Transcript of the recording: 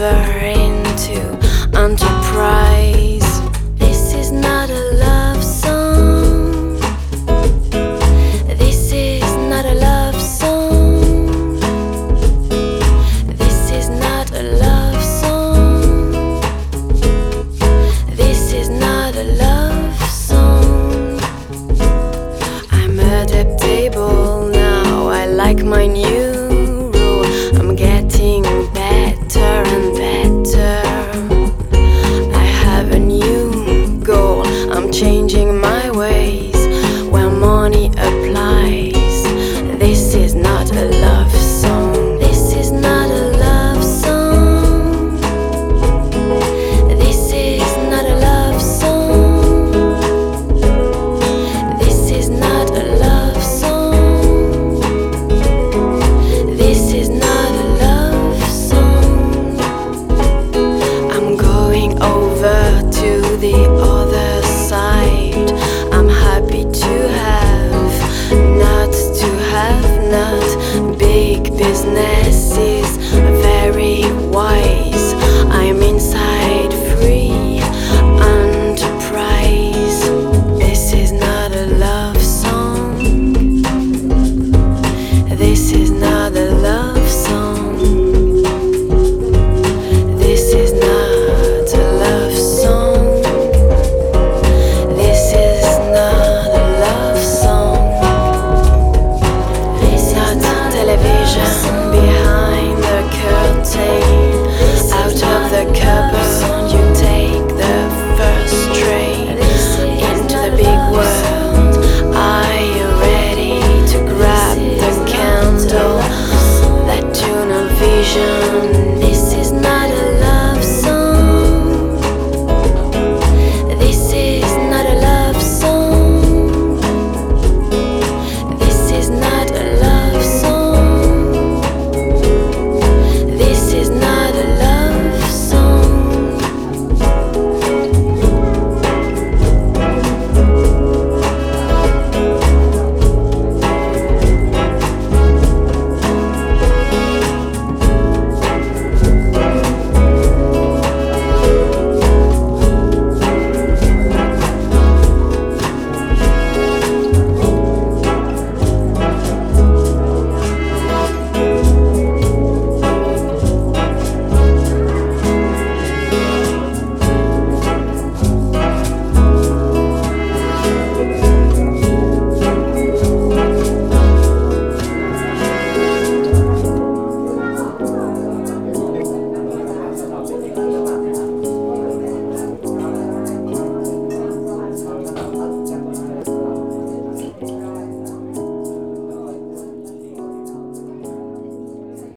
over into enterprise. This is not a love song. This is not a love song. This is not a love song. This is not a love song. I'm adaptable now, I like my new rule. I'm getting better and better. I have a new goal, I'm changing my ways where money applies. This is not a love song. This is not a love song. This is not a love song. This is not a love song. This is not a love song. I'm going over to the other side. I'm happy to have, not to have not. Big businesses